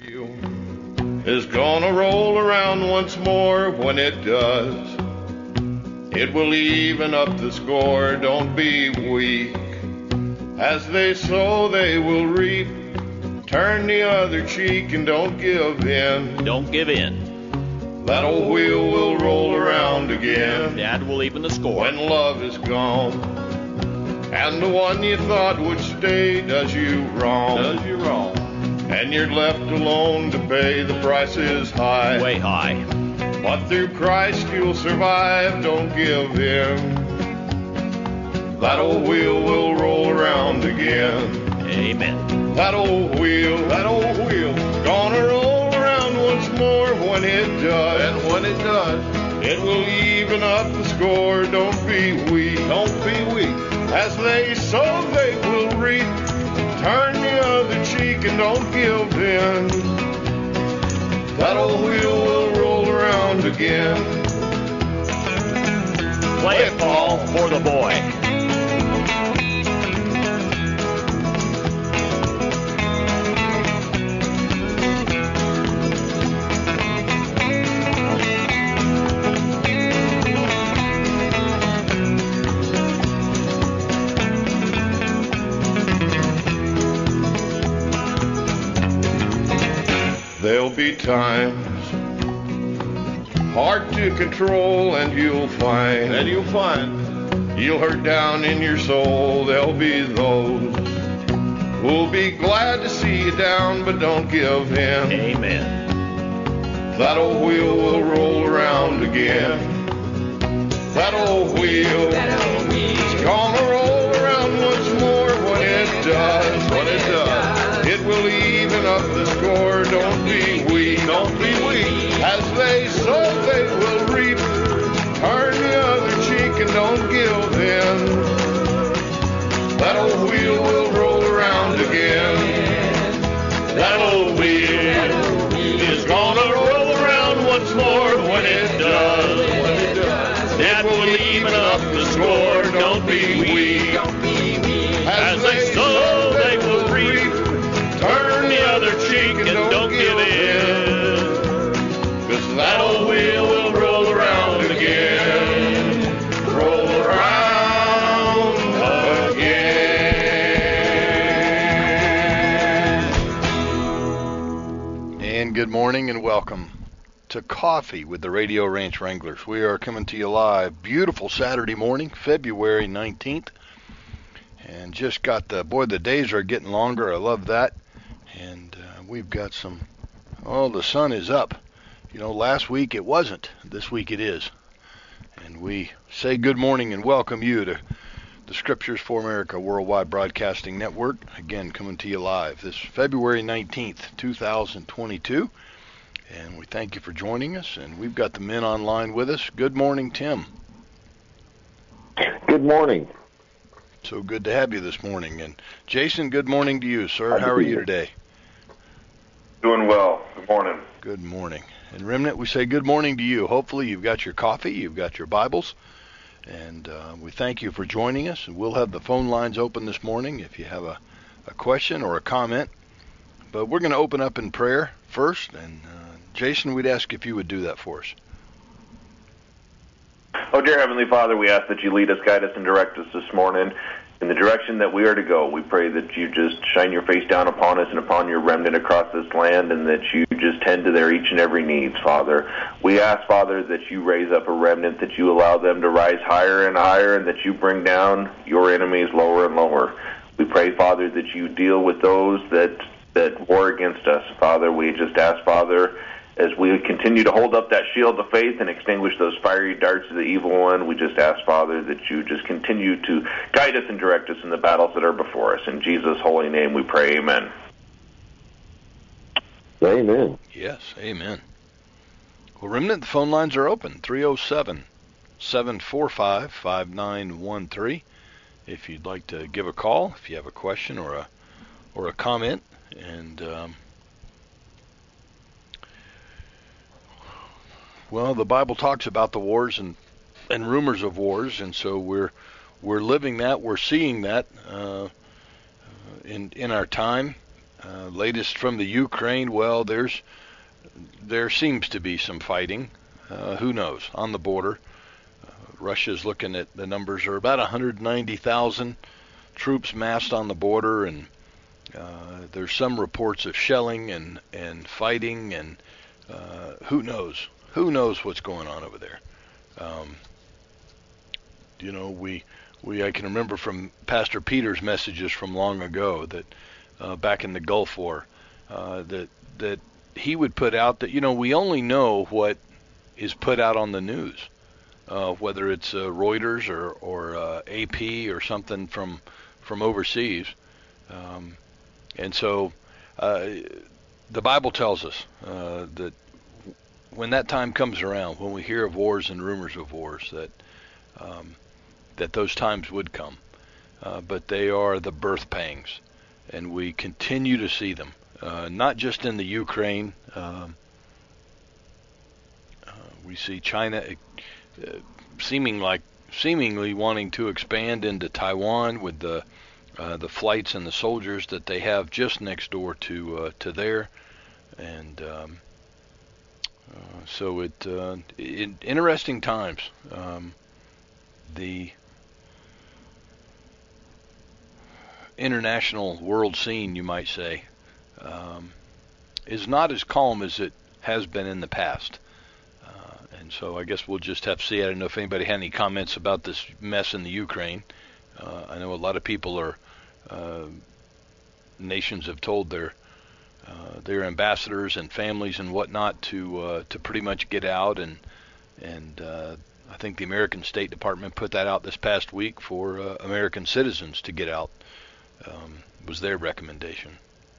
Is gonna roll around once more. When it does, it will even up the score. Don't be weak. As they sow, they will reap. Turn the other cheek and don't give in. Don't give in. That old wheel will roll around again. Dad will even the score. When love is gone, and the one you thought would stay does you wrong. And you're left alone to pay. The price is high. Way high. But through Christ you'll survive. Don't give in. That old wheel will roll around again. Amen. That old wheel, gonna roll around once more. When it does, And when it does, it will even up the score. Don't be weak. As they sow, they will reap. Turn the other cheek and don't give in. That old wheel will roll around again. Play it, Paul, for the boy. There'll be times hard to control, and you'll find you'll hurt down in your soul. There'll be those who'll be glad to see you down, but don't give in. Amen. That old wheel will roll around again. That old wheel is gonna roll around once more. When it does, it will even up the score. Don't be weak. As they sow, they will reap. Turn the other cheek and don't give in. That old wheel will roll around again. That old wheel is gonna roll around once more. When it does, it will even up the score. Don't be weak. As they sow, they will reap. Turn the other cheek and don't give in. 'Cause that old wheel will roll around again. Roll around again. and good morning and welcome to Coffee with the Radio Ranch Wranglers. We are coming to you live. Beautiful Saturday morning, February 19th. And just got the days are getting longer. I love that. And we've got the sun is up. You know, last week it wasn't. This week it is. And we say good morning and welcome you to the Scriptures for America Worldwide Broadcasting Network. Again, coming to you live this February 19th, 2022. And we thank you for joining us. And we've got the men online with us. Good morning, Tim. Good morning. So good to have you this morning. And Jason, good morning to you, sir. How are you today? Doing well. Good morning. Good morning. And Remnant, we say good morning to you. Hopefully you've got your coffee, you've got your Bibles, and we thank you for joining us. And we'll have the phone lines open this morning if you have a question or a comment. But we're going to open up in prayer first. And Jason, we'd ask if you would do that for us. Oh, dear Heavenly Father, we ask that you lead us, guide us, and direct us this morning in the direction that we are to go. We pray that you just shine your face down upon us and upon your remnant across this land, and that you just tend to their each and every needs, Father. We ask, Father, that you raise up a remnant, that you allow them to rise higher and higher, and that you bring down your enemies lower and lower. We pray, Father, that you deal with those that war against us, Father. We just ask, Father, as we continue to hold up that shield of faith and extinguish those fiery darts of the evil one, we just ask, Father, that you just continue to guide us and direct us in the battles that are before us. In Jesus' holy name we pray, amen. Amen. Yes, amen. Well, Remnant, the phone lines are open, 307-745-5913. If you'd like to give a call, if you have a question or a comment. And well, the Bible talks about the wars and rumors of wars, and so we're living that, we're seeing that in our time. Latest from the Ukraine, well, there seems to be some fighting. Who knows? On the border. Russia's looking at the numbers are about 190,000 troops massed on the border, and there's some reports of shelling and fighting, and who knows? Who knows what's going on over there? I can remember from Pastor Peter's messages from long ago that back in the Gulf War, that he would put out that we only know what is put out on the news, whether it's Reuters or AP or something from overseas, and so the Bible tells us that when that time comes around, when we hear of wars and rumors of wars, that those times would come, but they are the birth pangs, and we continue to see them, not just in the Ukraine. We see China seemingly wanting to expand into Taiwan with the flights and the soldiers that they have just next door to there, and so in interesting times. The international world scene, you might say, is not as calm as it has been in the past. And so I guess we'll just have to see. I don't know if anybody had any comments about this mess in the Ukraine. I know a lot of people are, nations have told their ambassadors and families and whatnot to pretty much get out, and I think the American State Department put that out this past week for American citizens to get out, was their recommendation.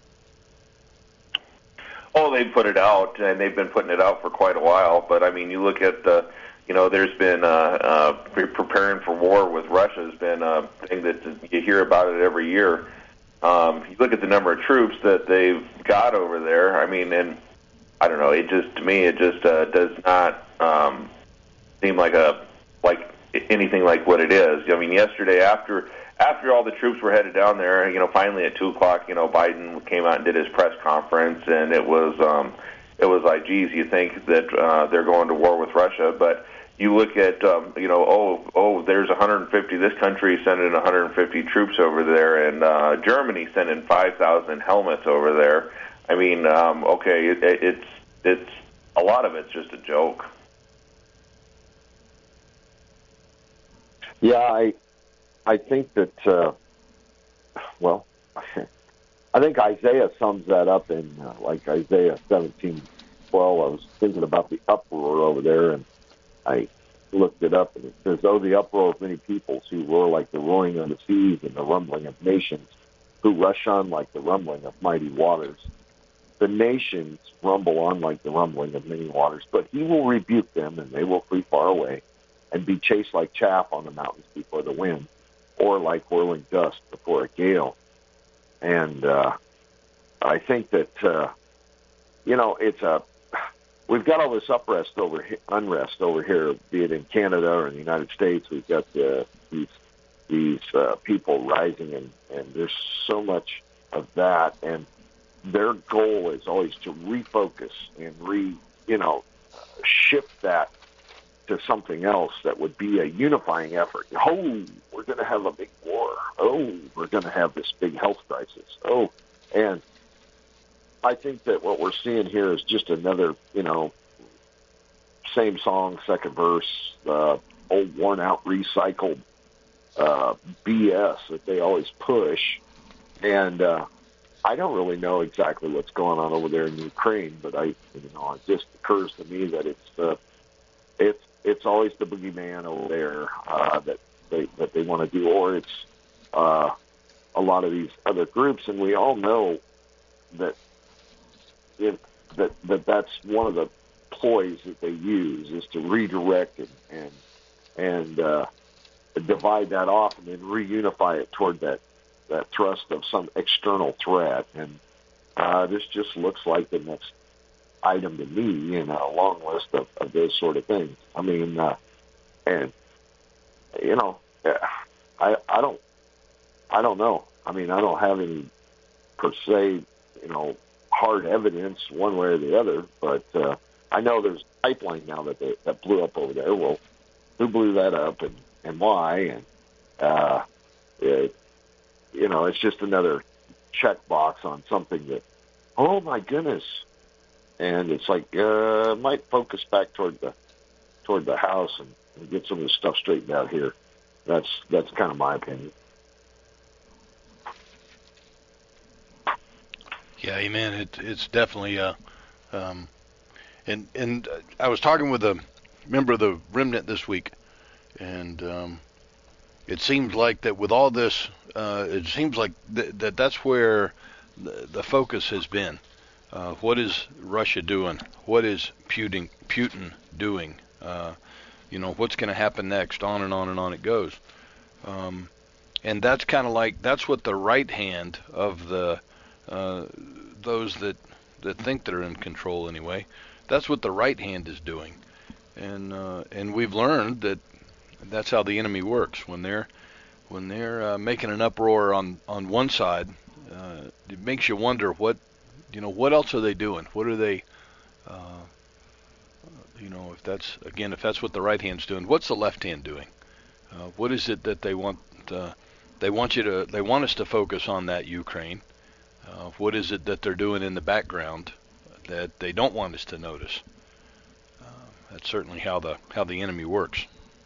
Oh, they put it out, and they've been putting it out for quite a while. But, I mean, you look at there's been preparing for war with Russia has been a thing that you hear about it every year. You look at the number of troops that they've got over there, I mean, and I don't know, to me, it just does not seem like anything like what it is. I mean, yesterday after all the troops were headed down there, finally at 2:00, Biden came out and did his press conference, and it was like, geez, you think that they're going to war with Russia, but you look at, there's 150, this country sending 150 troops over there, and Germany sending 5,000 helmets over there. I mean, okay, it's a lot of it's just a joke. Yeah, I think that, I think Isaiah sums that up in, Isaiah 17:12. I was thinking about the uproar over there, and I looked it up, and it says, "Oh, the uproar of many peoples who roar like the roaring of the seas and the rumbling of nations, who rush on like the rumbling of mighty waters. The nations rumble on like the rumbling of many waters, but he will rebuke them, and they will flee far away, and be chased like chaff on the mountains before the wind, or like whirling dust before a gale." And I think that, we've got all this unrest over here, be it in Canada or in the United States. We've got these people rising, and there's so much of that, and their goal is always to refocus and shift that to something else that would be a unifying effort. Oh, we're going to have a big war. Oh, we're going to have this big health crisis. Oh, and I think that what we're seeing here is just another, same song, second verse, old worn-out, recycled BS that they always push. And I don't really know exactly what's going on over there in Ukraine, but it just occurs to me that it's always the boogeyman over there that they want to do, or it's a lot of these other groups, and we all know that that's one of the ploys that they use is to redirect and divide that off, and then reunify it toward that thrust of some external threat. And this just looks like the next item to me in a long list of those sort of things. I mean, I don't know. I mean, I don't have any per se hard evidence one way or the other, but I know there's a pipeline now that blew up over there. Well, who blew that up and why? And it's just another checkbox on something that, oh my goodness, and it's like might focus back toward the house and get some of the stuff straightened out here. That's kind of my opinion. Yeah, amen. It's definitely and I was talking with a member of the Remnant this week, and it seems like that with all this, it seems like that's where the focus has been. What is Russia doing? What is Putin doing? What's going to happen next? On and on and on it goes. And that's kind of like, that's what the right hand of the those that think they're in control anyway, that's what the right hand is doing. And we've learned that that's how the enemy works. When they're making an uproar on one side, it makes you wonder what else are they doing? What are they, if that's what the right hand's doing, what's the left hand doing? What is it that they want? They want us to focus on that Ukraine. What is it that they're doing in the background that they don't want us to notice? That's certainly how the enemy works.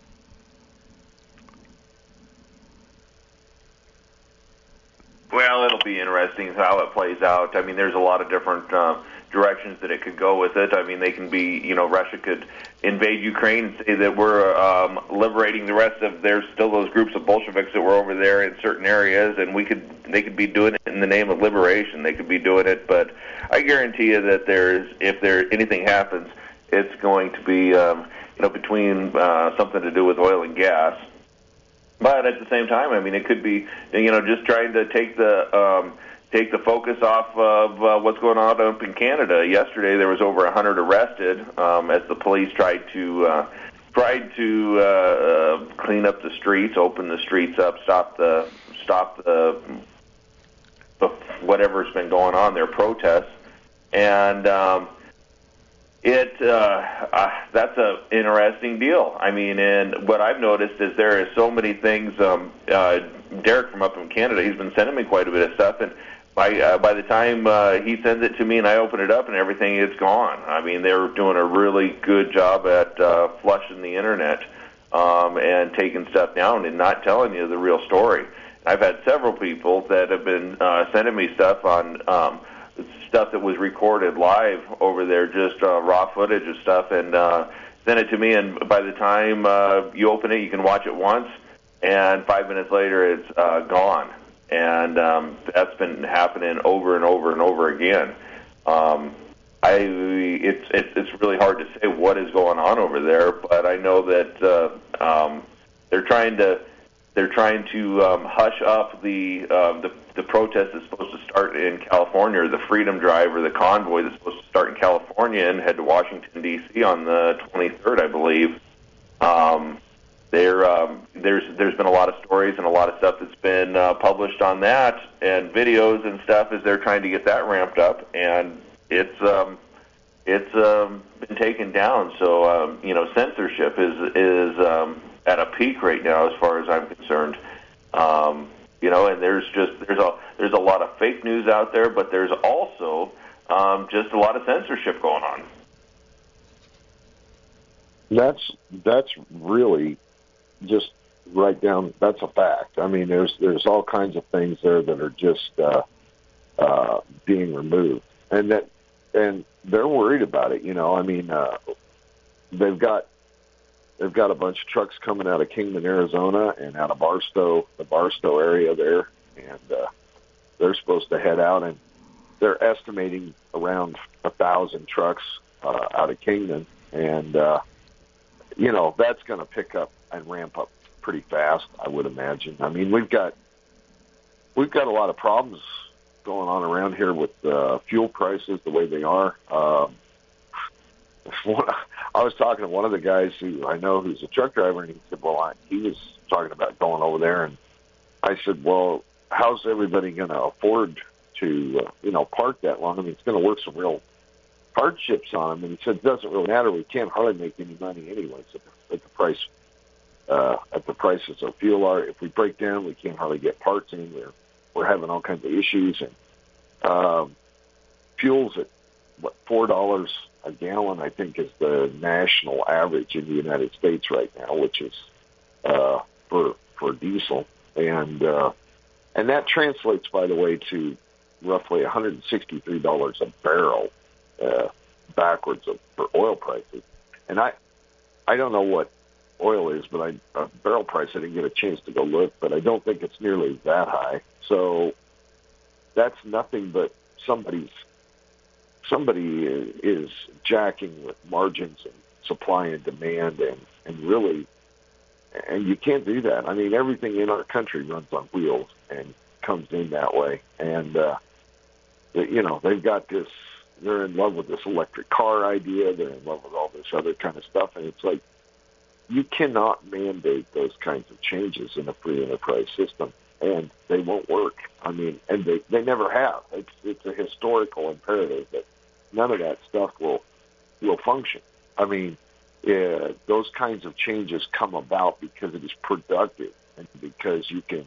Well, it'll be interesting how it plays out. I mean, there's a lot of different directions that it could go with it. I mean, they can be, Russia could invade Ukraine and say that we're liberating the rest of, there's still those groups of Bolsheviks that were over there in certain areas, and they could be doing it in the name of liberation. They could be doing it, but I guarantee you that if anything happens, it's going to be, between something to do with oil and gas. But at the same time, I mean, it could be, just trying to take the focus off of what's going on up in Canada. Yesterday, there was over 100 arrested as the police tried to clean up the streets, open the streets up, stop the whatever's been going on, their protests, and that's an interesting deal. I mean, and what I've noticed is there are so many things. Derek from up in Canada, he's been sending me quite a bit of stuff, and by the time he sends it to me and I open it up and everything, it's gone. I mean, they're doing a really good job at flushing the internet and taking stuff down and not telling you the real story. I've had several people that have been sending me stuff on stuff that was recorded live over there, just raw footage of stuff, and send it to me, and by the time you open it, you can watch it once, and 5 minutes later, it's gone. And that's been happening over and over and over again. It's really hard to say what is going on over there, but I know that they're trying to hush up the protest that's supposed to start in California, or the Freedom Drive, or the convoy that's supposed to start in California and head to Washington, D.C. on the 23rd, I believe. There's been a lot of stories and a lot of stuff that's been published on that, and videos and stuff as they're trying to get that ramped up, and it's been taken down. So censorship is at a peak right now, as far as I'm concerned. And there's a lot of fake news out there, but there's also just a lot of censorship going on. That's really just right down. That's a fact. I mean, there's all kinds of things there that are just being removed, and they're worried about it. I mean, they've got a bunch of trucks coming out of Kingman, Arizona, and out of the Barstow area there, and they're supposed to head out, and they're estimating around 1,000 trucks out of Kingman, and that's going to pick up and ramp up pretty fast, I would imagine. I mean, we've got a lot of problems going on around here with fuel prices the way they are. I was talking to one of the guys who I know who's a truck driver, and he said, he was talking about going over there, and I said, well, how's everybody going to afford to park that long. I mean, it's going to work some real hardships on them. And he said it doesn't really matter. We can't hardly make any money anyways at the price. At the prices of fuel are. If we break down, we can't hardly get parts in. We're having all kinds of issues, and fuel's at $4 a gallon, I think, is the national average in the United States right now, which is for diesel, and that translates, by the way, to roughly $163 a barrel backwards for oil prices. And I don't know what oil is, but a barrel price, I didn't get a chance to go look, but I don't think it's nearly that high. So that's nothing but somebody is jacking with margins and supply and demand, and really, and you can't do that. I mean, everything in our country runs on wheels and comes in that way. And, they've got this, they're in love with this electric car idea. They're in love with all this other kind of stuff. And it's like, you cannot mandate those kinds of changes in a free enterprise system, and they won't work. I mean, and they never have. It's a historical imperative that none of that stuff will function. I mean, those kinds of changes come about because it is productive and because you can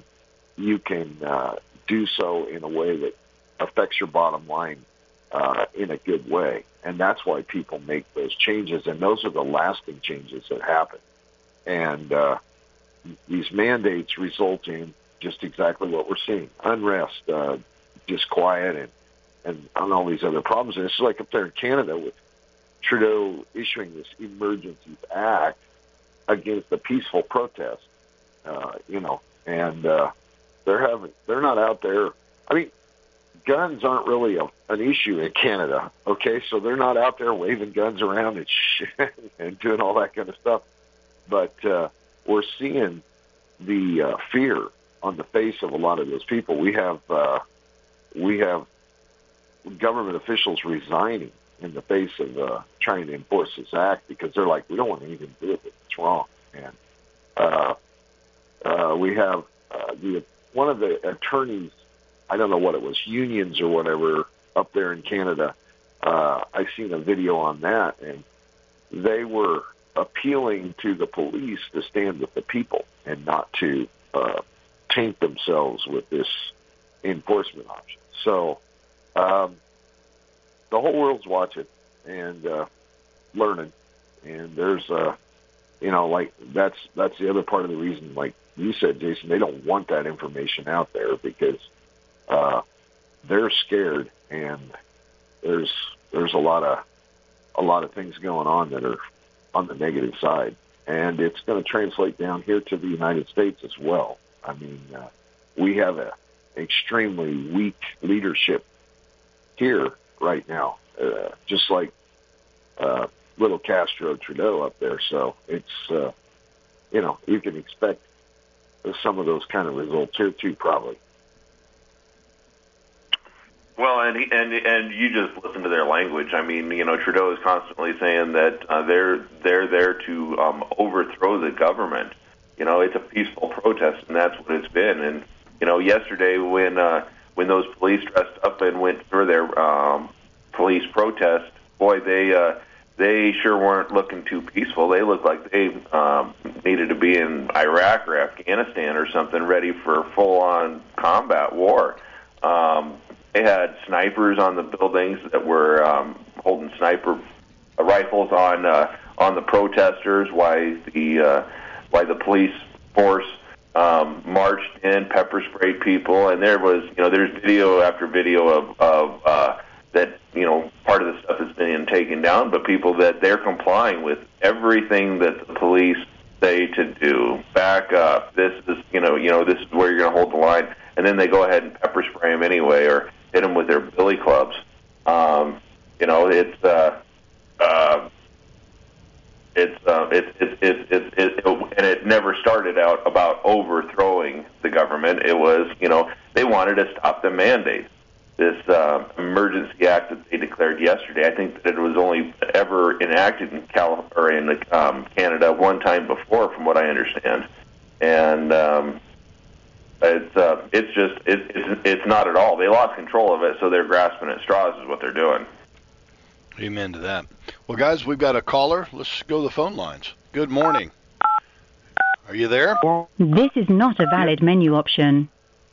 do so in a way that affects your bottom line in a good way. And that's why people make those changes, and those are the lasting changes that happen. And these mandates result in just exactly what we're seeing: unrest, disquiet, and all these other problems. And it's like up there in Canada with Trudeau issuing this Emergencies Act against the peaceful protest, and they're not out there. I mean, guns aren't really an issue in Canada, okay? So they're not out there waving guns around and and doing all that kind of stuff. But we're seeing the fear on the face of a lot of those people. We have government officials resigning in the face of trying to enforce this act because they're like, we don't want anything to do with it. It's wrong. And we have one of the attorneys, I don't know what it was, unions or whatever, up there in Canada. I seen a video on that, and they were appealing to the police to stand with the people and not to taint themselves with this enforcement option. So the whole world's watching and learning, and there's like that's the other part of the reason, like you said, Jason, they don't want that information out there because they're scared, and there's a lot of things going on that are on the negative side, and it's going to translate down here to the United States as well. I mean, we have an extremely weak leadership here right now, just like little Castro Trudeau up there. So it's you can expect some of those kind of results here too, probably. Well, and you just listen to their language. I mean, Trudeau is constantly saying that they're there to overthrow the government. It's a peaceful protest, and that's what it's been. And yesterday when those police dressed up and went for their police protest, boy, they sure weren't looking too peaceful. They looked like they needed to be in Iraq or Afghanistan or something, ready for full-on combat war. They had snipers on the buildings that were holding sniper rifles on the protesters. While the police force marched in, pepper sprayed people, and there was there's video after video of that part of the stuff is being taken down, but people that they're complying with everything that the police say to do. Back up. This is this is where you're going to hold the line, and then they go ahead and pepper spray them anyway, or hit them with their billy clubs. And it never started out about overthrowing the government. It was, they wanted to stop the mandate. This emergency act that they declared yesterday, I think that it was only ever enacted in Canada one time before, from what I understand. And It's not at all. They lost control of it, so they're grasping at straws is what they're doing. Amen to that. Well, guys, we've got a caller. Let's go to the phone lines. Good morning. Are you there? This is not a valid menu option.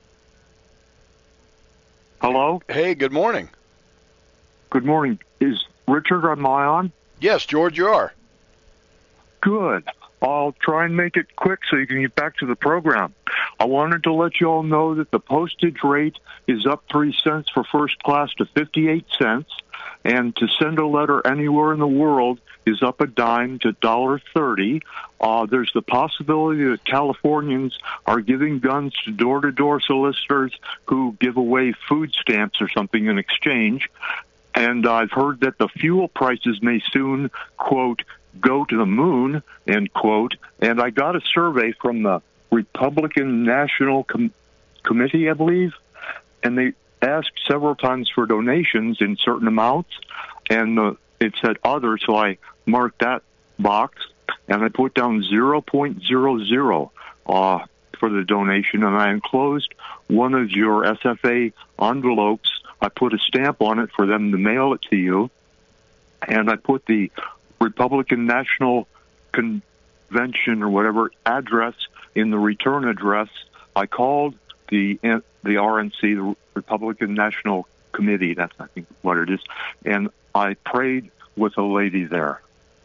Hello? Hey, good morning. Good morning. Is Richard, am I on? Yes, George, you are. Good. I'll try and make it quick so you can get back to the program. I wanted to let you all know that the postage rate is up 3 cents for first class to 58 cents, and to send a letter anywhere in the world is up a dime to $1.30. There's the possibility that Californians are giving guns to door-to-door solicitors who give away food stamps or something in exchange. And I've heard that the fuel prices may soon, quote, go to the moon, end quote. And I got a survey from the Republican National Committee, I believe, and they asked several times for donations in certain amounts, and it said other, so I marked that box, and I put down 0.00 for the donation, and I enclosed one of your SFA envelopes. I put a stamp on it for them to mail it to you, and I put the Republican National Convention or whatever address in the return address. I called the RNC, the Republican National Committee, that's I think what it is, and I prayed with a lady there.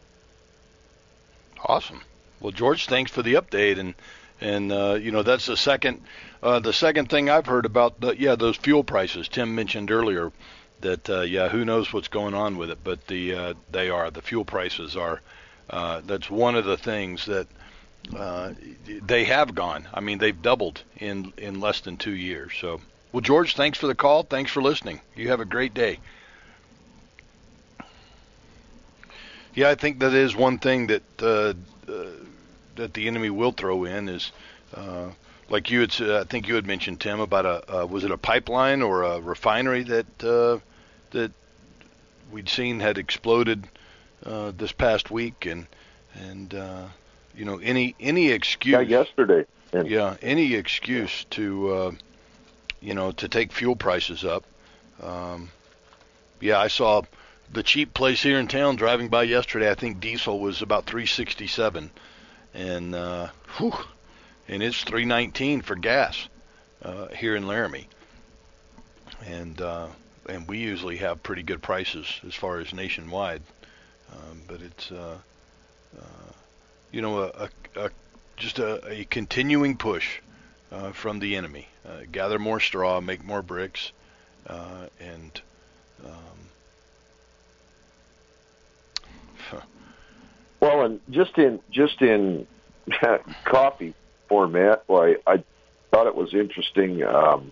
Awesome. Well, George, thanks for the update, and you know, that's the second thing I've heard about those fuel prices. Tim mentioned earlier that who knows what's going on with it, but the fuel prices are that's one of the things that they have gone. I mean, they've doubled in less than 2 years. So, well, George, thanks for the call. Thanks for listening. You have a great day. Yeah, I think that is one thing that that the enemy will throw in is, like you had, I think you had mentioned, Tim, about was it a pipeline or a refinery that we'd seen had exploded this past week, and you know, any excuse. Yeah, yesterday. Yeah, any excuse to you know, to take fuel prices up. Yeah, I saw the cheap place here in town driving by yesterday. I think diesel was about $3.67, and and it's $3.19 for gas here in Laramie, and we usually have pretty good prices as far as nationwide, but it's you know, just a continuing push from the enemy. Gather more straw, make more bricks, and well, and just in coffee format, well, I thought it was interesting. A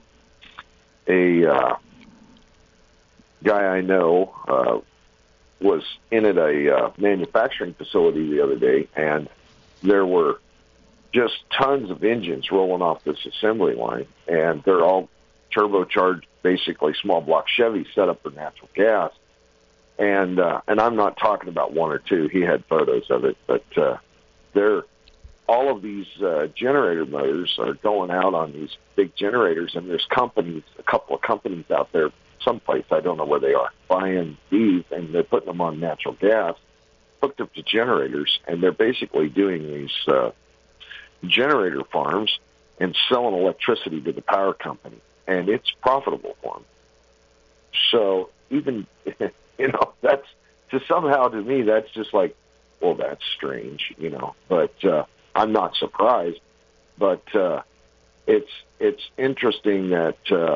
guy I know was in at a manufacturing facility the other day, and there were just tons of engines rolling off this assembly line, and they're all turbocharged, basically small block Chevys set up for natural gas. And I'm not talking about one or two. He had photos of it, but all of these generator motors are going out on these big generators, and there's companies, a couple of companies out there, someplace, I don't know where they are, buying these, and they're putting them on natural gas, hooked up to generators, and they're basically doing these generator farms and selling electricity to the power company, and it's profitable for them. So even, you know, that's just somehow to me, that's just like, well, that's strange, you know, but I'm not surprised, but it's interesting that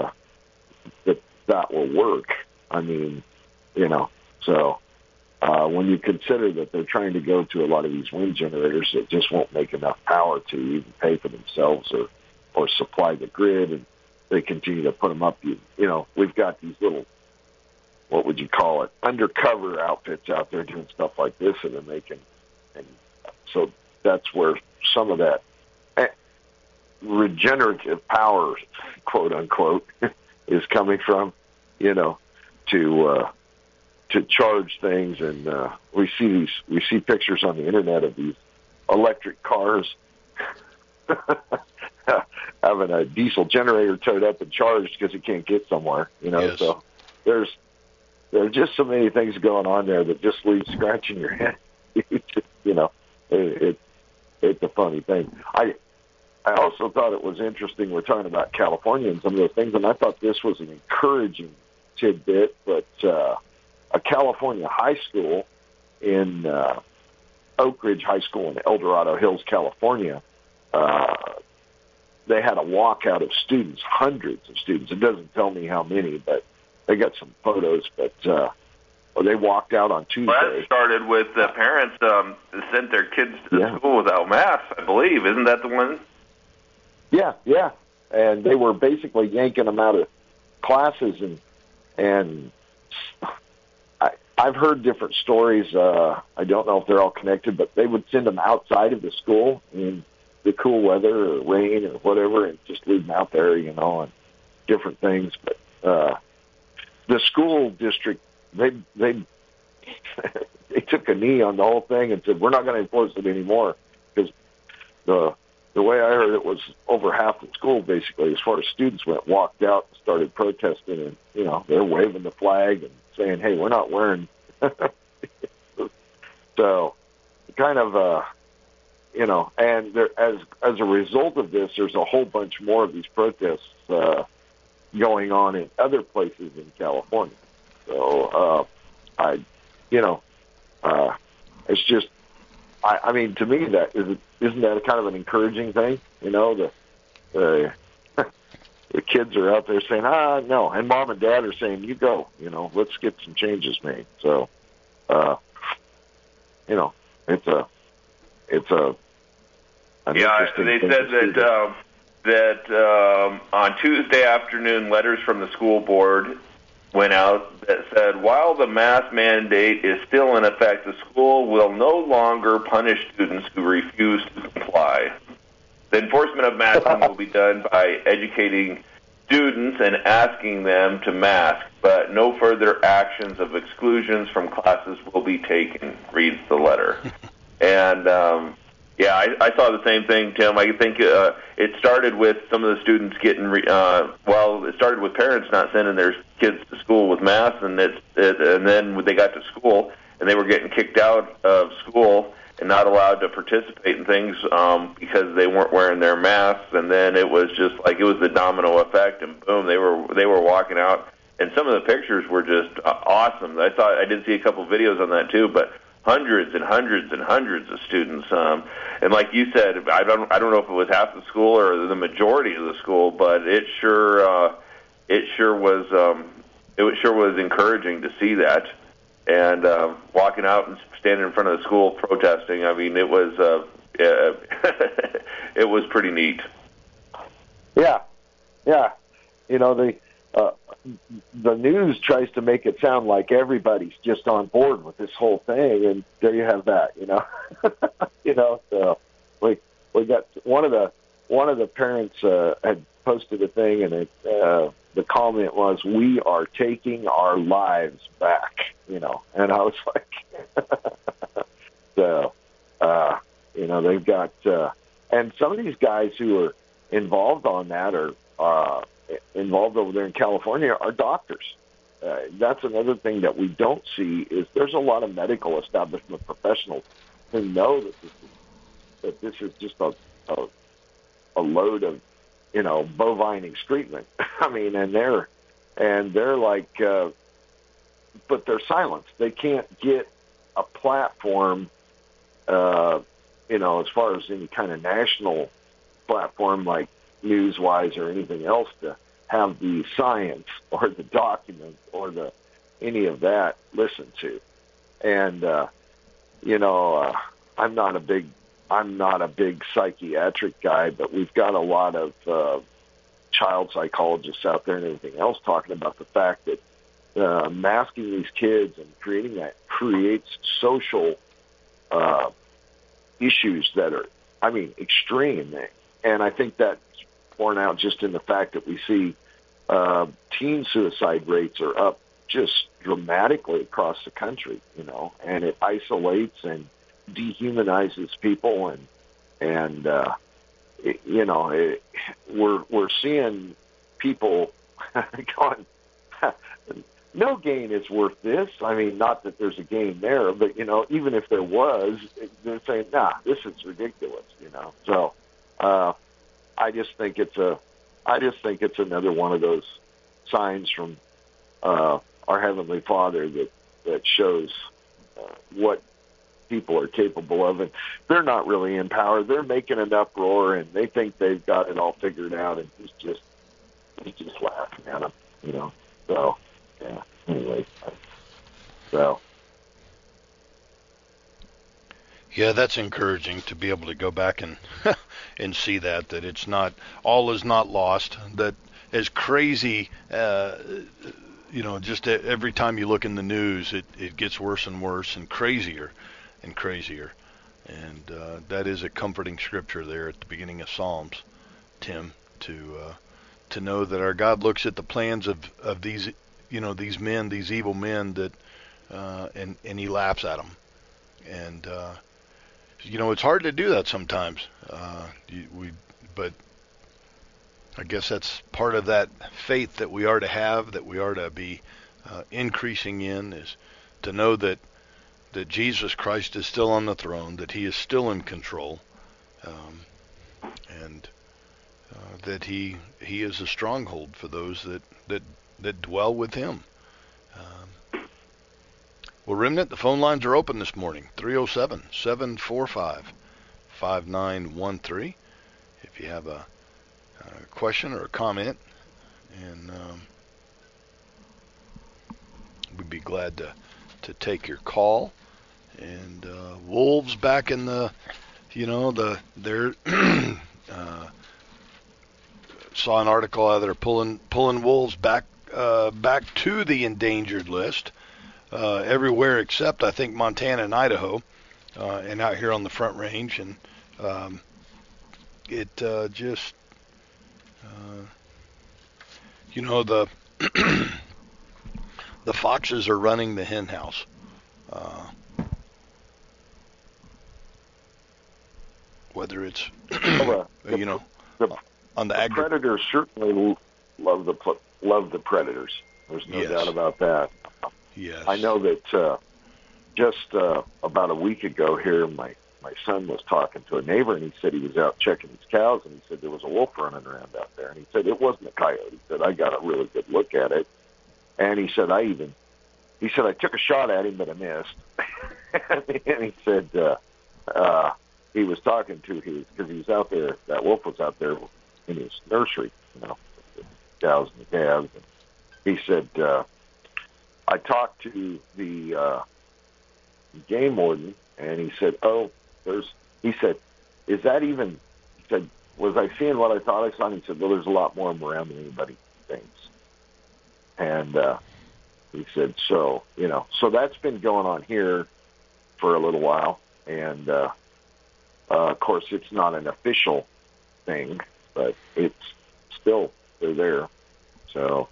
that will work. I mean, you know, so when you consider that they're trying to go to a lot of these wind generators that just won't make enough power to even pay for themselves or supply the grid, and they continue to put them up, you know, we've got these little, what would you call it, undercover outfits out there doing stuff like this, and then they can, and so that's where some of that regenerative power, quote unquote, is coming from, you know, to charge things. And we see pictures on the internet of these electric cars having a diesel generator towed up and charged because it can't get somewhere. Yes. So there are just so many things going on there that just leave scratching your head. It's a funny thing. I also thought it was interesting. We're talking about California and some of those things, and I thought this was an encouraging tidbit. But a California high school in Oak Ridge High School in El Dorado Hills, California, they had a walkout of students, hundreds of students. It doesn't tell me how many, but they got some photos. But they walked out on Tuesday. Well, that started with parents sent their kids to the school without masks, I believe. Isn't that the one? Yeah. And they were basically yanking them out of classes, and I've heard different stories. I don't know if they're all connected, but they would send them outside of the school in the cool weather or rain or whatever, and just leave them out there, and different things. But the school district, they took a knee on the whole thing and said, we're not going to enforce it anymore, because the way I heard it was over half the school, basically, as far as students went, walked out and started protesting, and they're waving the flag and saying, hey, we're not wearing. So kind of and there, as a result of this, there's a whole bunch more of these protests going on in other places in California. So it's just, I mean, to me, isn't that kind of an encouraging thing? The kids are out there saying, no, and mom and dad are saying, you go, let's get some changes made. So, it's a they said that on Tuesday afternoon, letters from the school board went out that said, while the mask mandate is still in effect, the school will no longer punish students who refuse to comply. The enforcement of masking will be done by educating students and asking them to mask, but no further actions of exclusions from classes will be taken, reads the letter. And I saw the same thing, Tim. I think it started with some of the students getting, it started with parents not sending their kids to school with masks, and then when they got to school and they were getting kicked out of school and not allowed to participate in things because they weren't wearing their masks, and then it was just like it was the domino effect, and boom, they were walking out, and some of the pictures were just awesome. I did see a couple videos on that too, but hundreds and hundreds and hundreds of students, and like you said, I don't know if it was half the school or the majority of the school, but it sure was encouraging to see that, and walking out and standing in front of the school protesting. I mean, it was it was pretty neat. Yeah. The news tries to make it sound like everybody's just on board with this whole thing, and there you have that. So we got one of the parents had posted a thing, and the comment was, "We are taking our lives back," and I was like, so they've got and some of these guys who are involved on that are involved over there in California are doctors. That's another thing that we don't see is there's a lot of medical establishment professionals who know that this is just a load of bovine excrement. I mean, and they're like, but they're silenced. They can't get a platform, as far as any kind of national platform like Newswise or anything else to have the science or the documents or any of that listened to. And I'm not a big psychiatric guy, but we've got a lot of child psychologists out there and everything else talking about the fact that masking these kids and creating that creates social issues that are, extreme. And I think that's borne out just in the fact that we see teen suicide rates are up just dramatically across the country, and it isolates and dehumanizes people, and we're seeing people going, no gain is worth this. I mean, not that there's a gain there, but, even if there was, they're saying, nah, this is ridiculous, So I just think it's another one of those signs from our Heavenly Father that shows what people are capable of, and they're not really in power. They're making an uproar, and they think they've got it all figured out, and he's just laughing at them, So, yeah. Anyway, so. Yeah, that's encouraging to be able to go back and and see that it's not all is not lost. That as crazy, just every time you look in the news, it gets worse and worse and crazier and crazier. And that is a comforting scripture there at the beginning of Psalms, Tim, to know that our God looks at the plans of these, these men, these evil men, that and He laughs at them. And it's hard to do that sometimes. But I guess that's part of that faith that we are to have, that we are to be increasing in, is to know that Jesus Christ is still on the throne, that He is still in control, and that He is a stronghold for those that dwell with Him. Well, Remnant, the phone lines are open this morning, 307-745-5913. If you have a question or a comment, and we'd be glad to take your call. And Wolves back in they're saw an article out there pulling wolves back to the endangered list everywhere except I think Montana and Idaho, and out here on the Front Range, and it just the the foxes are running the hen house. Whether it's on the predators certainly love the predators. There's no doubt about that. Yes. I know that just about a week ago here, my son was talking to a neighbor, and he said he was out checking his cows, and he said there was a wolf running around out there, and he said it wasn't a coyote. He said I got a really good look at it, and he said I took a shot at him, but I missed. And he said he was talking to because he was out there. That wolf was out there in his nursery, with the cows and the calves. And he said, I talked to the game warden, and he said, is that even? He said, was I seeing what I thought I saw? And he said, well, there's a lot more of them around than anybody thinks. And he said, so that's been going on here for a little while, and of course, it's not an official thing, but it's still, they're there. So,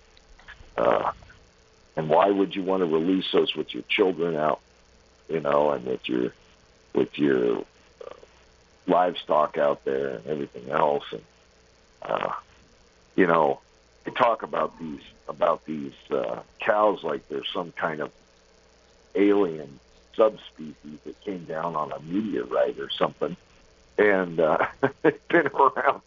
and why would you want to release those with your children out, and with your livestock out there and everything else? And, they talk about these cows like they're some kind of alien subspecies that came down on a meteorite or something. And they've been around.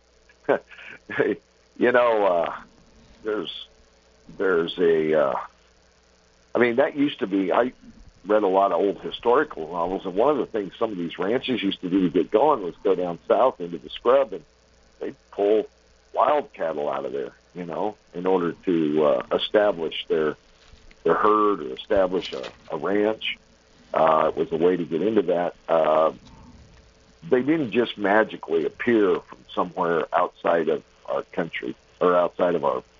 There's a. That used to be. I read a lot of old historical novels, and one of the things some of these ranches used to do to get going was go down south into the scrub, and they'd pull wild cattle out of there, in order to establish their herd or establish a ranch. It was a way to get into that. They didn't just magically appear from somewhere outside of our country or outside of our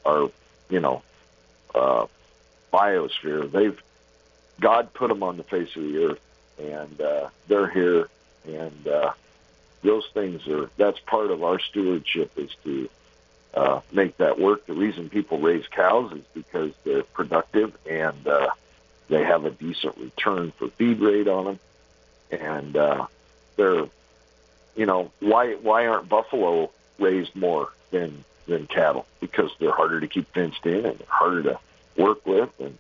biosphere. God put them on the face of the earth, and they're here. And those things that's part of our stewardship, is to make that work. The reason people raise cows is because they're productive, and they have a decent return for feed rate on them, and they're why aren't buffalo raised more than cattle? Because they're harder to keep fenced in and they're harder to work with, and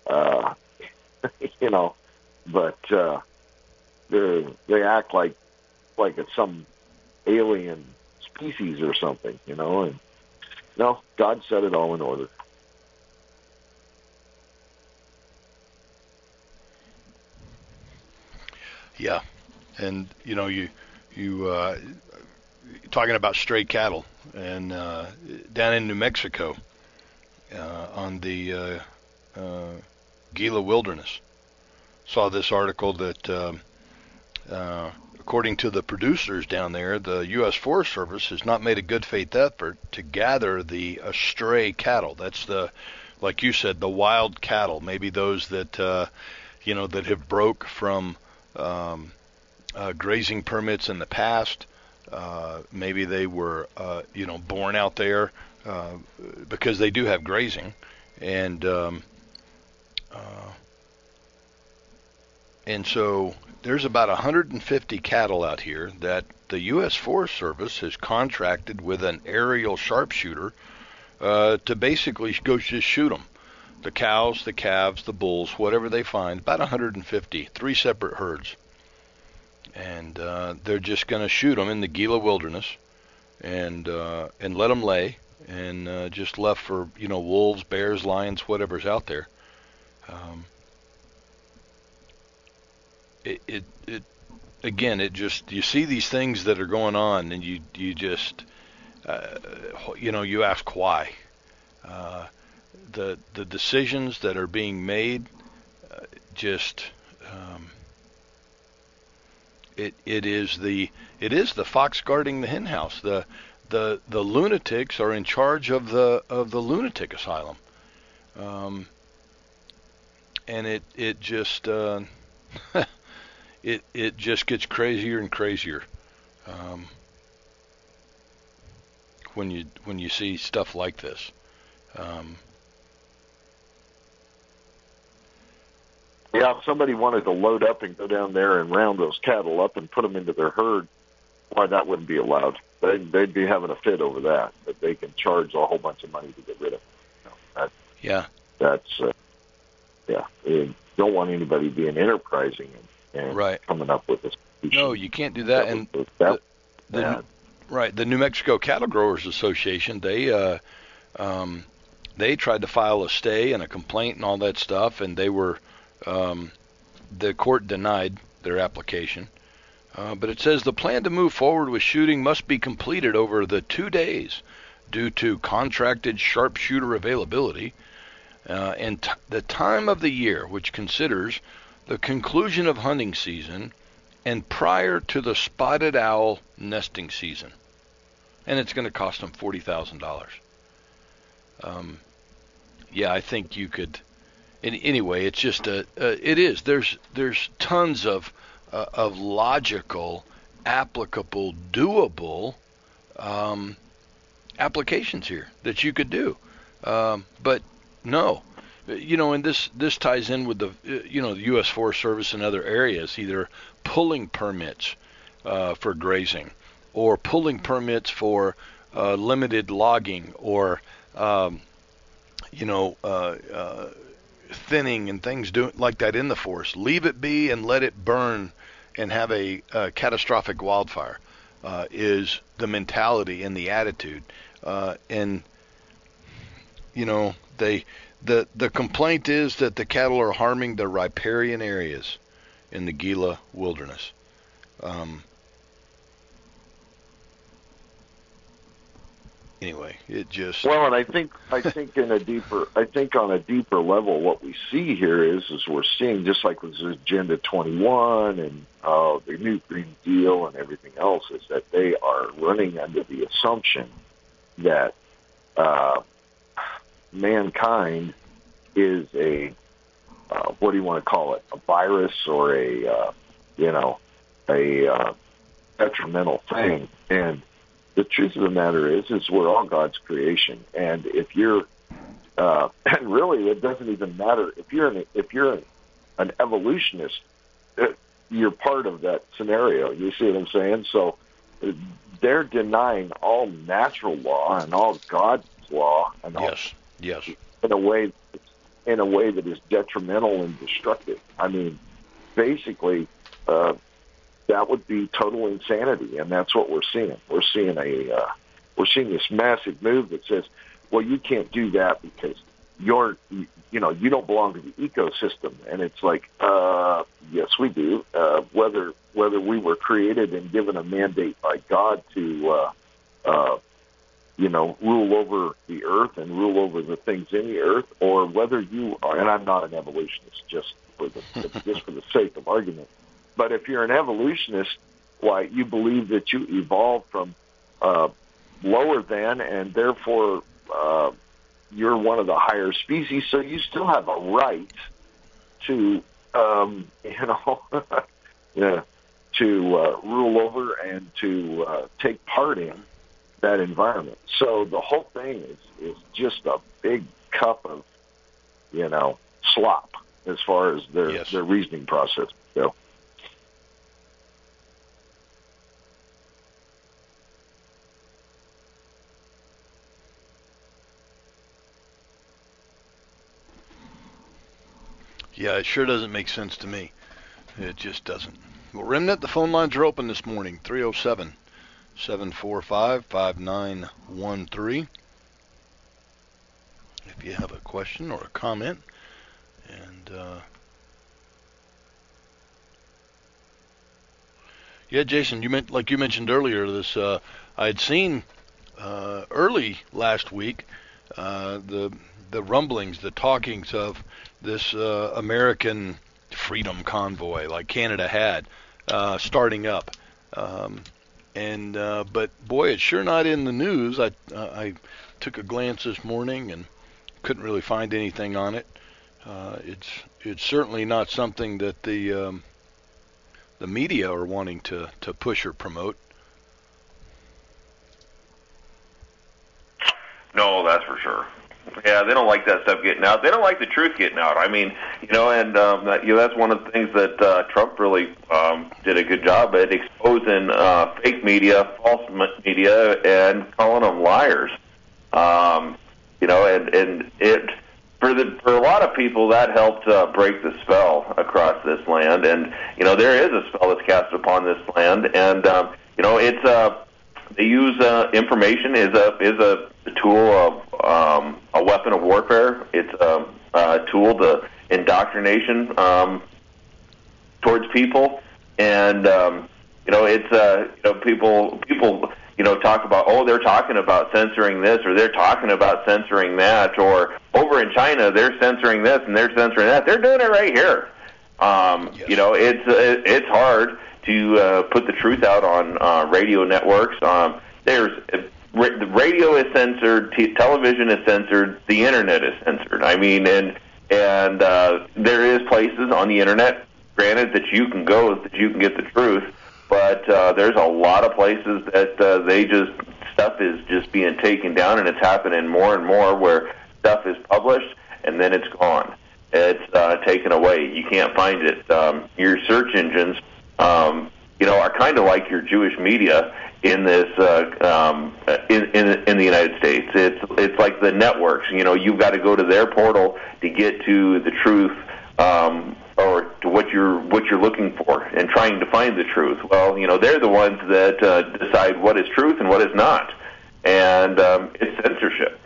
but they act like it's some alien species or something, and no, God set it all in order. Yeah, and you talking about stray cattle, and down in New Mexico, on the Gila Wilderness, saw this article that according to the producers down there, the U.S. Forest Service has not made a good faith effort to gather the stray cattle. That's like you said, the wild cattle, maybe those that that have broke from grazing permits in the past. Maybe they were, born out there because they do have grazing, and so there's about 150 cattle out here that the U.S. Forest Service has contracted with an aerial sharpshooter to basically go just shoot them. The cows, the calves, the bulls, whatever they find, about 150, 3 separate herds. And they're just going to shoot them in the Gila Wilderness and let them lay, and just left for, wolves, bears, lions, whatever's out there. You see these things that are going on, and you just, you ask why. The decisions that are being made, it is the fox guarding the hen house. The lunatics are in charge of the lunatic asylum, and it just it just gets crazier and crazier when you see stuff like this. Yeah, if somebody wanted to load up and go down there and round those cattle up and put them into their herd, why, that wouldn't be allowed. They'd be having a fit over that they can charge a whole bunch of money to get rid of them. You don't want anybody being enterprising and right. coming up with this. No, you can't do that. And the New Mexico Cattle Growers Association, they tried to file a stay and a complaint and all that stuff, and they were the court denied their application. But it says the plan to move forward with shooting must be completed over the 2 days due to contracted sharpshooter availability and the time of the year, which considers the conclusion of hunting season and prior to the spotted owl nesting season. And it's going to cost them $40,000. I think you could. Anyway, it's just it is. There's tons of logical, applicable, doable applications here that you could do, but no, and this ties in with the the U.S. Forest Service and other areas either pulling permits for grazing or pulling permits for limited logging or thinning and things like that in the forest. Leave it be and let it burn and have a catastrophic wildfire is the mentality and the attitude. The complaint is that the cattle are harming the riparian areas in the Gila Wilderness. Anyway, it just and I think on a deeper level, what we see here is we're seeing, just like with Agenda 21 and the new Green Deal and everything else, is that they are running under the assumption that mankind is a what do you want to call it, a virus or a detrimental thing. And the truth of the matter is we're all God's creation, and if you're, and really, it doesn't even matter if you're an evolutionist, you're part of that scenario. You see what I'm saying? So they're denying all natural law and all God's law and all, Yes. in a way that is detrimental and destructive. I mean, basically, that would be total insanity, and that's what we're seeing. We're seeing this massive move that says, well, you can't do that because you don't belong to the ecosystem. And it's like, yes, we do. Whether we were created and given a mandate by God to, rule over the earth and rule over the things in the earth, or whether you are, and I'm not an evolutionist, just for the sake of argument. But if you're an evolutionist, why, you believe that you evolved from lower than, and therefore you're one of the higher species, so you still have a right to, to rule over and to take part in that environment. So the whole thing is just a big cup of, slop as far as their reasoning process goes. Yeah, it sure doesn't make sense to me. It just doesn't. Well, Remnant, the phone lines are open this morning, 307-745-5913. If you have a question or a comment. And, Jason, you mentioned earlier, this, I had seen early last week the rumblings, the talkings of this American freedom convoy like Canada had starting up. But boy, it's sure not in the news. I took a glance this morning and couldn't really find anything on it. It's certainly not something that the media are wanting to push or promote. No, that's for sure. Yeah, they don't like that stuff getting out. They don't like the truth getting out. I mean, that's one of the things that Trump really did a good job at, exposing fake media, false media, and calling them liars. And it for a lot of people that helped break the spell across this land. And there is a spell that's cast upon this land, and it's they use information is a tool of a weapon of warfare. It's a tool to indoctrination towards people, and people talk about, they're talking about censoring this, or they're talking about censoring that, or over in China they're censoring this and they're censoring that. They're doing it right here. It's hard to put the truth out on radio networks. The radio is censored, television is censored, the internet is censored. I mean, and there is places on the internet, granted, that you can go, that you can get the truth, but there's a lot of places that stuff is just being taken down, and it's happening more and more where stuff is published and then it's gone. It's taken away. You can't find it. Your search engines, are kind of like your Jewish media in this in the United States. It's like the networks. You've got to go to their portal to get to the truth, or to what you're looking for and trying to find the truth. Well, they're the ones that decide what is truth and what is not, and it's censorship.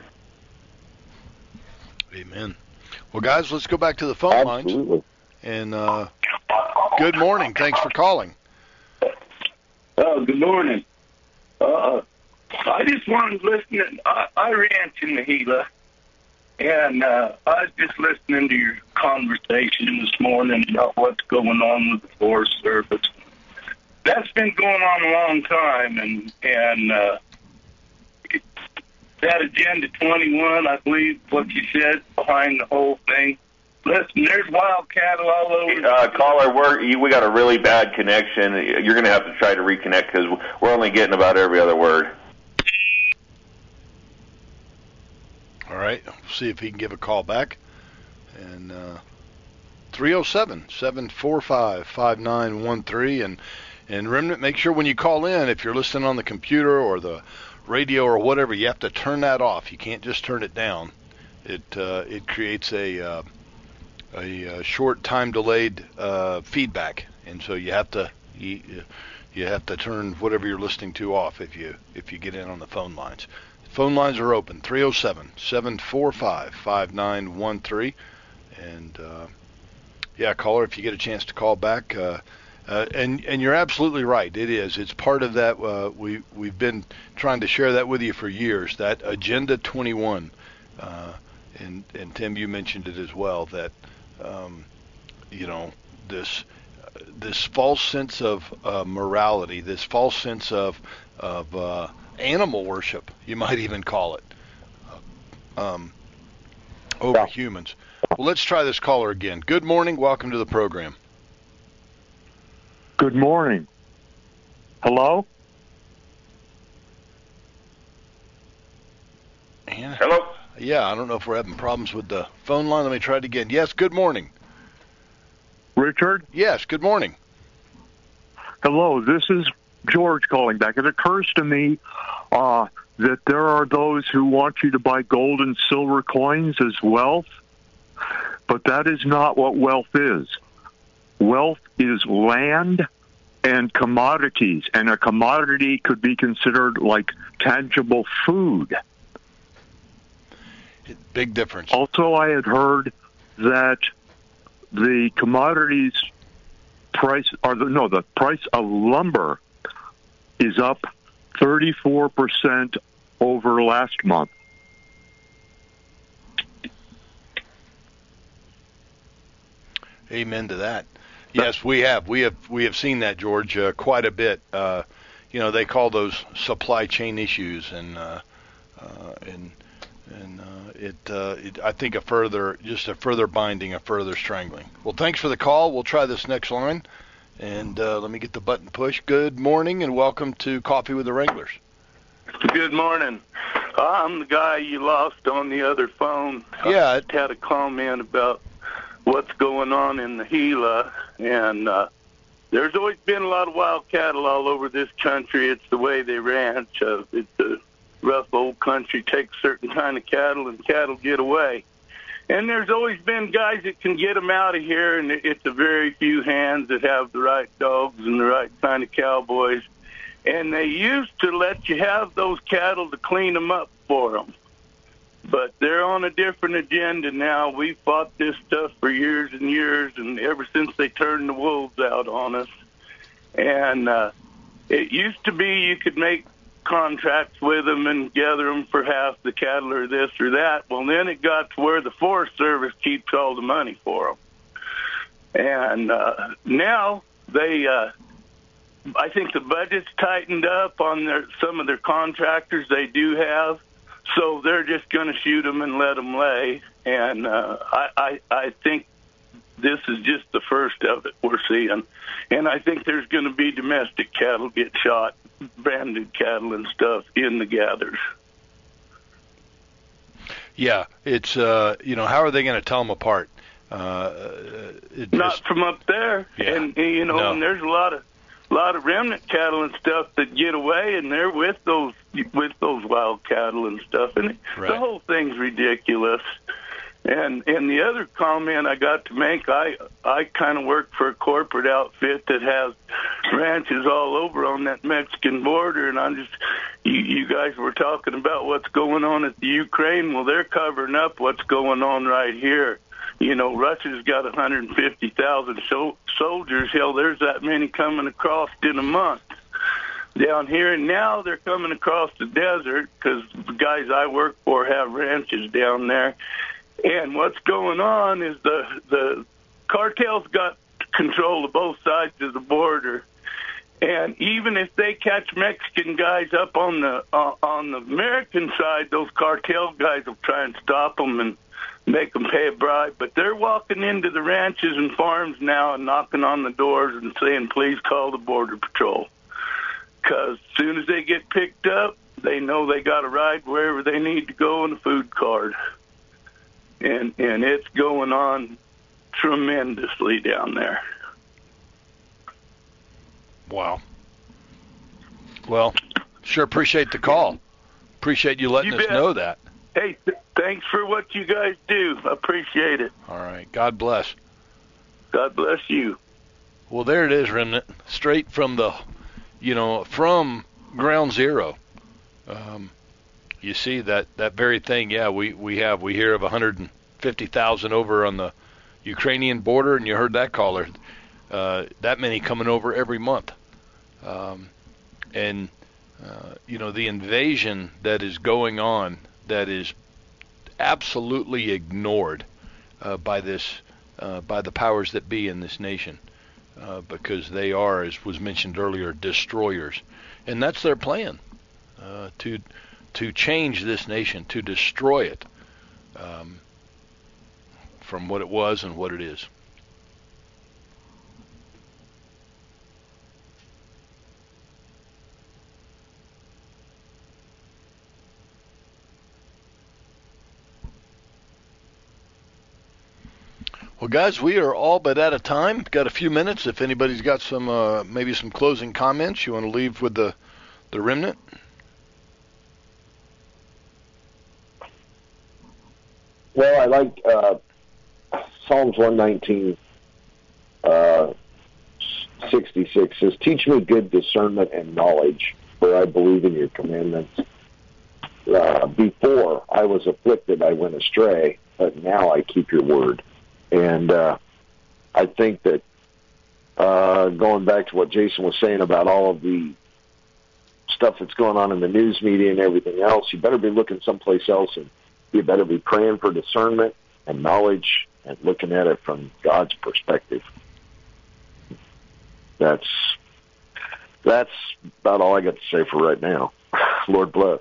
Amen. Well, guys, let's go back to the phone lines. And good morning. Thanks for calling. Good morning. I just wanted to listen. I ranch in the Gila, and I was just listening to your conversation this morning about what's going on with the Forest Service. That's been going on a long time, and that Agenda 21, I believe what you said, behind the whole thing. Listen, there's wild cattle all over. Caller, we got a really bad connection. You're going to have to try to reconnect because we're only getting about every other word. All right. We'll see if he can give a call back. And 307-745-5913. And Remnant, make sure when you call in, if you're listening on the computer or the radio or whatever, you have to turn that off. You can't just turn it down. It creates a short time delayed feedback, and so you have to turn whatever you're listening to off if you get in on the phone lines. Phone lines are open, 307-745-5913, and caller, if you get a chance to call back. And you're absolutely right. It's part of that. We've been trying to share that with you for years. That Agenda 21, and Tim, you mentioned it as well. That this false sense of morality, this false sense of animal worship, you might even call it, over humans. Well, let's try this caller again. Good morning. Welcome to the program. Good morning. Hello? Anna? Hello? Yeah, I don't know if we're having problems with the phone line. Let me try it again. Yes, good morning. Richard? Yes, good morning. Hello, this is George calling back. It occurs to me that there are those who want you to buy gold and silver coins as wealth, but that is not what wealth is. Wealth is land and commodities, and a commodity could be considered like tangible food. Big difference. Also, I had heard that the commodities price, the price of lumber is up 34% over last month. Amen to that. Yes, we have seen that, George, quite a bit. They call those supply chain issues, and I think a further binding, a further strangling. Well, thanks for the call. We'll try this next line, and let me get the button pushed. Good morning, and welcome to Coffee with the Wranglers. Good morning. I'm the guy you lost on the other phone. Yeah. I just had a comment about what's going on in the Gila, and there's always been a lot of wild cattle all over this country. It's the way they ranch. It's a rough old country, takes certain kind of cattle, and cattle get away. And there's always been guys that can get them out of here, and it's a very few hands that have the right dogs and the right kind of cowboys. And they used to let you have those cattle to clean them up for them. But they're on a different agenda now. We fought this stuff for years and years, and ever since they turned the wolves out on us. And it used to be you could make contracts with them and gather them for half the cattle or this or that. Well, then it got to where the Forest Service keeps all the money for them. And now they, I think the budget's tightened up on some of their contractors they do have. So they're just going to shoot them and let them lay. And I think this is just the first of it we're seeing. And I think there's going to be domestic cattle get shot, branded cattle and stuff in the gathers. Yeah, it's, how are they going to tell them apart? Not from up there. Yeah. And and there's a lot of remnant cattle and stuff that get away, and they're with those wild cattle and stuff, and right. The whole thing's ridiculous. And the other comment I got to make, I kind of work for a corporate outfit that has ranches all over on that Mexican border, and I'm just, you guys were talking about what's going on at the Ukraine. Well, they're covering up what's going on right here. Russia's got 150,000 soldiers. Hell, there's that many coming across in a month down here. And now they're coming across the desert because the guys I work for have ranches down there. And what's going on is the cartels got control of both sides of the border. And even if they catch Mexican guys up on the American side, those cartel guys will try and stop them and make them pay a bribe. But they're walking into the ranches and farms now and knocking on the doors and saying, please call the Border Patrol. Because as soon as they get picked up, they know they got to ride wherever they need to go in a food card. And it's going on tremendously down there. Wow. Well, sure appreciate the call. Appreciate you letting us know that. Hey, thanks for what you guys do. Appreciate it. All right. God bless. God bless you. Well, there it is, Remnant. Straight from the, from ground zero. You see that very thing. Yeah, we hear of 150,000 over on the Ukrainian border, and you heard that caller. That many coming over every month. The invasion that is going on, that is absolutely ignored by the powers that be in this nation, because they are, as was mentioned earlier, destroyers, and that's their plan, to change this nation, to destroy it from what it was and what it is. Well, guys, we are all but out of time. Got a few minutes. If anybody's got some, maybe some closing comments you want to leave with the remnant. Well, I like Psalms 119, 66 says, "Teach me good discernment and knowledge, for I believe in your commandments. Before I was afflicted, I went astray, but now I keep your word." And I think that going back to what Jason was saying about all of the stuff that's going on in the news media and everything else, you better be looking someplace else, and you better be praying for discernment and knowledge and looking at it from God's perspective. That's about all I got to say for right now. Lord bless.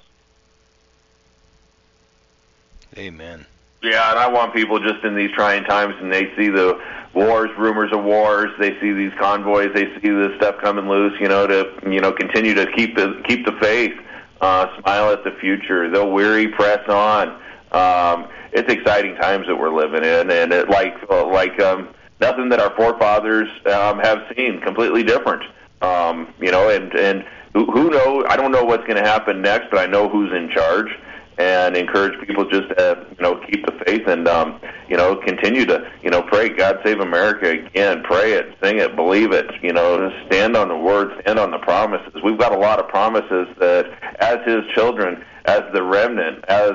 Amen. Yeah, and I want people just in these trying times, and they see the wars, rumors of wars, they see these convoys, they see this stuff coming loose, to continue to keep the faith, smile at the future. They'll weary, press on. It's exciting times that we're living in, and it nothing that our forefathers have seen. Completely different. And who knows? I don't know what's going to happen next, but I know who's in charge. And encourage people just to, keep the faith and, continue to, pray, God save America again, pray it, sing it, believe it, stand on the word, stand on the promises. We've got a lot of promises that as his children, as the remnant, as,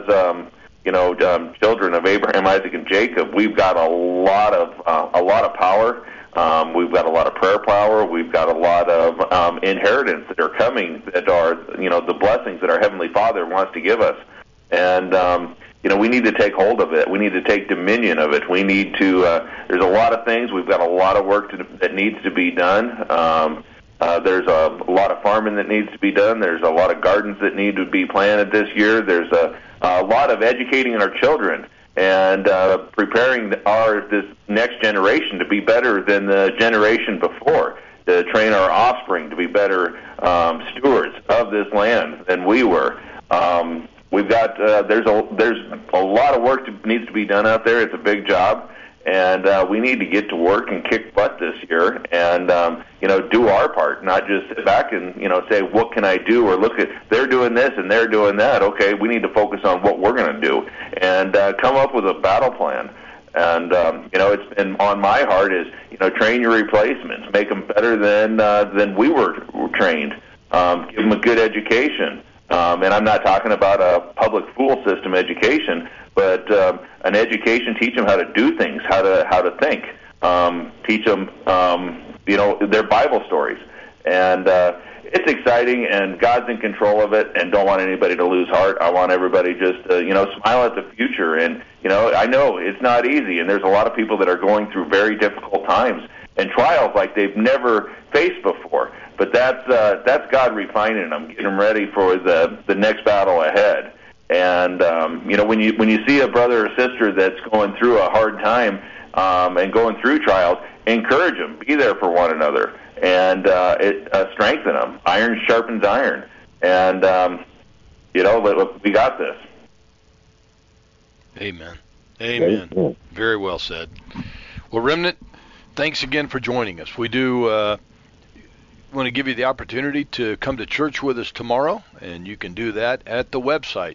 children of Abraham, Isaac, and Jacob, we've got a lot of power. We've got a lot of prayer power. We've got a lot of inheritance that are coming, that are, the blessings that our Heavenly Father wants to give us. And, we need to take hold of it. We need to take dominion of it. We need to, there's a lot of things. We've got a lot of work that needs to be done. There's a lot of farming that needs to be done. There's a lot of gardens that need to be planted this year. There's a lot of educating our children and preparing this next generation to be better than the generation before, to train our offspring to be better stewards of this land than we were. We've got there's a lot of work that needs to be done out there. It's a big job, and we need to get to work and kick butt this year, and do our part, not just sit back and say, what can I do, or look at they're doing this and they're doing that. Okay, we need to focus on what we're going to do and come up with a battle plan. And it's been on my heart is train your replacements, make them better than we were trained, give them a good education. And I'm not talking about a public school system education, but an education, teach them how to do things, how to think, teach them, their Bible stories. And it's exciting, and God's in control of it, and don't want anybody to lose heart. I want everybody just to, smile at the future. And, I know it's not easy, and there's a lot of people that are going through very difficult times and trials like they've never faced before. But that's God refining them, getting them ready for the next battle ahead. And when you see a brother or sister that's going through a hard time and going through trials, encourage them, be there for one another, and strengthen them. Iron sharpens iron, and we got this. Amen. Amen. Very well said. Well, Remnant, thanks again for joining us. We do want to give you the opportunity to come to church with us tomorrow, and you can do that at the website,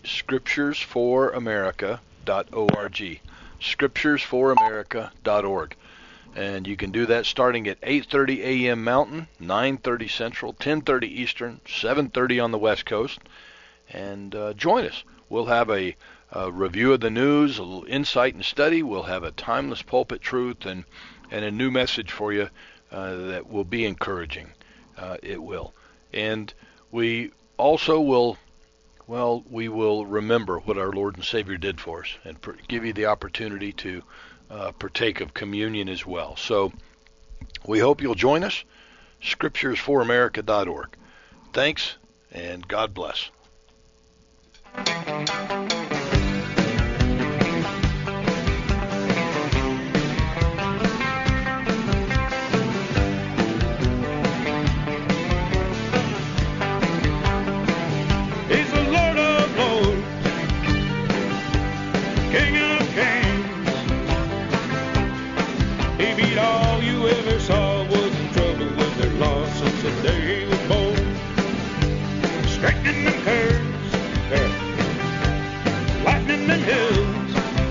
scripturesforamerica.org, scripturesforamerica.org. And you can do that starting at 8:30 a.m. Mountain, 9:30 Central, 10:30 Eastern, 7:30 on the West Coast. And join us. We'll have a review of the news, a little insight and study. We'll have a timeless pulpit truth and a new message for you that will be encouraging. It will. And we also will, we will remember what our Lord and Savior did for us and give you the opportunity to partake of communion as well. So we hope you'll join us. scripturesforamerica.org. Thanks, and God bless. He's the Lord of Lords, King of Kings. He beat all you ever saw was in trouble with their loss since the day he was born. Straightening them curves, lightening them hills.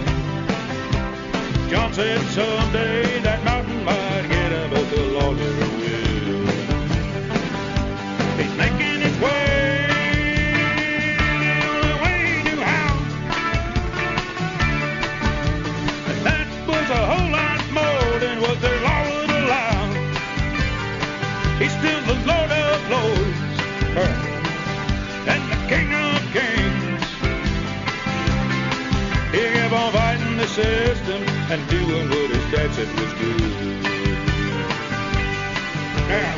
John said someday that mountain might get up, but the Lord never will. He's making his way the only way he knew how. And that was a whole lot more than what their law would allow. He's still the Lord of Lords and the King of Kings. He kept on fighting the system and doing what his dad said was good. Now,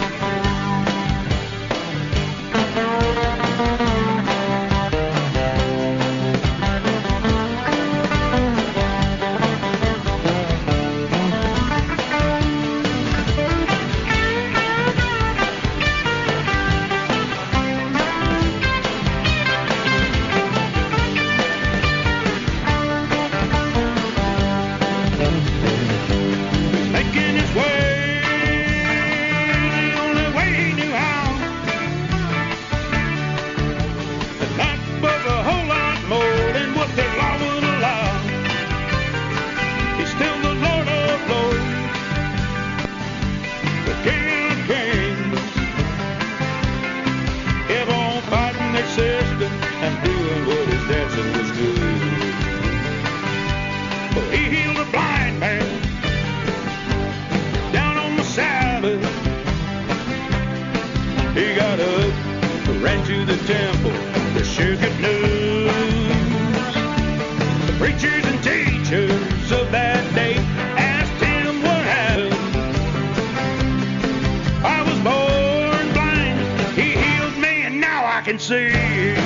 making his way the only way he knew how. And that was a whole lot more than what their law would allow. He's still the Lord of Lords, the King of Kings. Kept on fighting their system and doing what his dad said was good. But he healed a blind man down on the Sabbath. He got up, ran to the temple to share good news. The preachers and teachers of that day asked him what happened. I was born blind, he healed me, and now I can see.